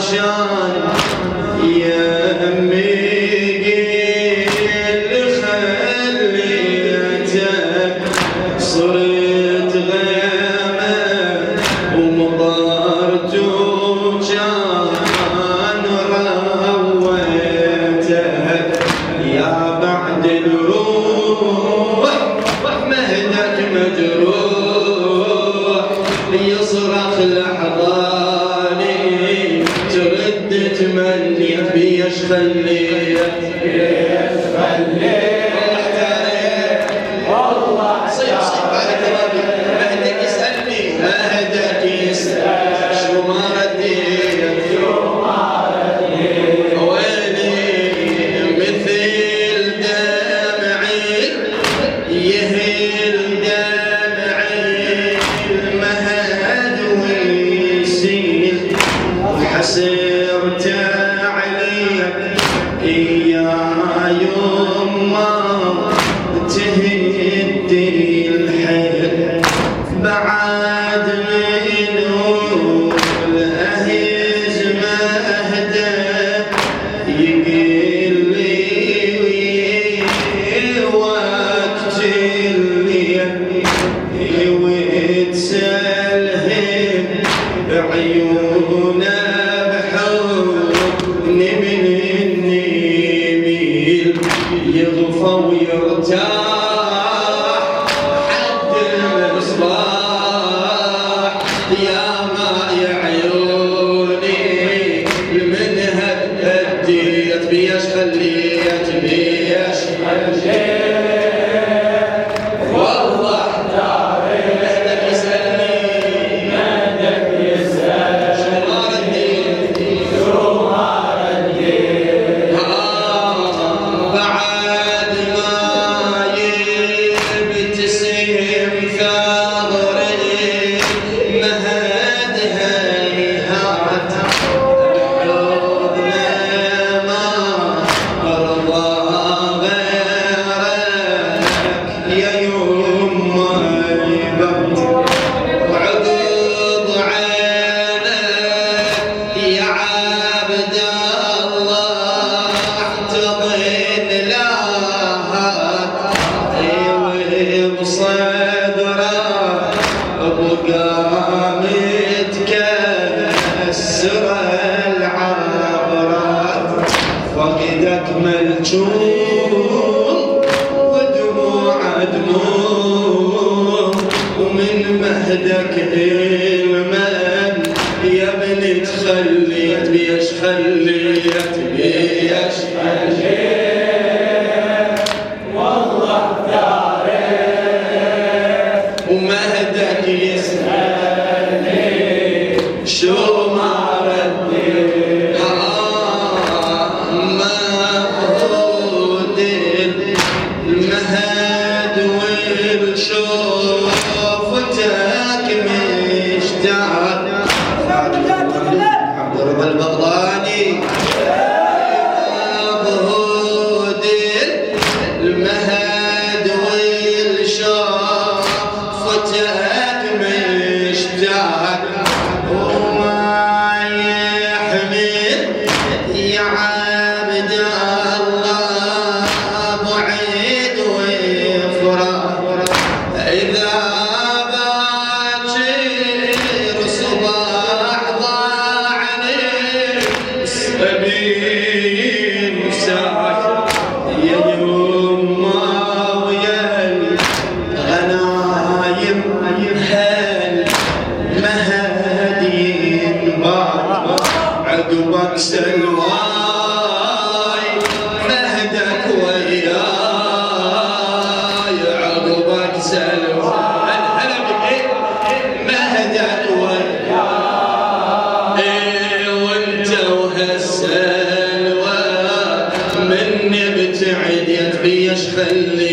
عشان يا أمي قل خليتك صرت غيمة ومطرت وجان رويتك يا بعد الروح مهدك مجروح يصرخ لحظاني ترد تمني بيش خليت والله صيح على كلامي مهدك يسألني مهدك يسأل شو ما رديت ويلي مثل دمعي يهل دمعي المهد ويسيل وحسرت عليك يا يما تهدي الحيل بعد منو الأهز مهده يقل لي وقت الليل ويتسلهم بعيونه بحضن من النميل يغفى ويرتاح حد المصباح يا ماء عيوني من هديت بيش خليت بيش والله احتارت مهدك يسألني مهدك يسأل شو ما رديت بعد ما يبتسم ثغري مهد هيهات حضنه ما أرضى غيرك يا يما يبت وعقب عينك يا عبد الله احتضن لهات بصدره بقامت كسر العبرات فقدك ملجوم ودموع دموع ومن مهدك المن يا ابني تخليت بيش خليت بيش والله احتارت ومهدك يسألني شو ما رديت مفقود المهد والشوفتك مشتاق عبد الرب البغلاني مفقود المهد والشوفتك مشتاق وما يحمل يا عبد الله بعيد وفراق إذا باكر صباح ضاعني سبيل ساعة يا يما ويا الغنايم هل مهدين بعد عقبك سلواي مهدك وياي عقبك سلواي هلا بك مهدك وياي وانت وهالسلوى مني بتعديت بيش خلي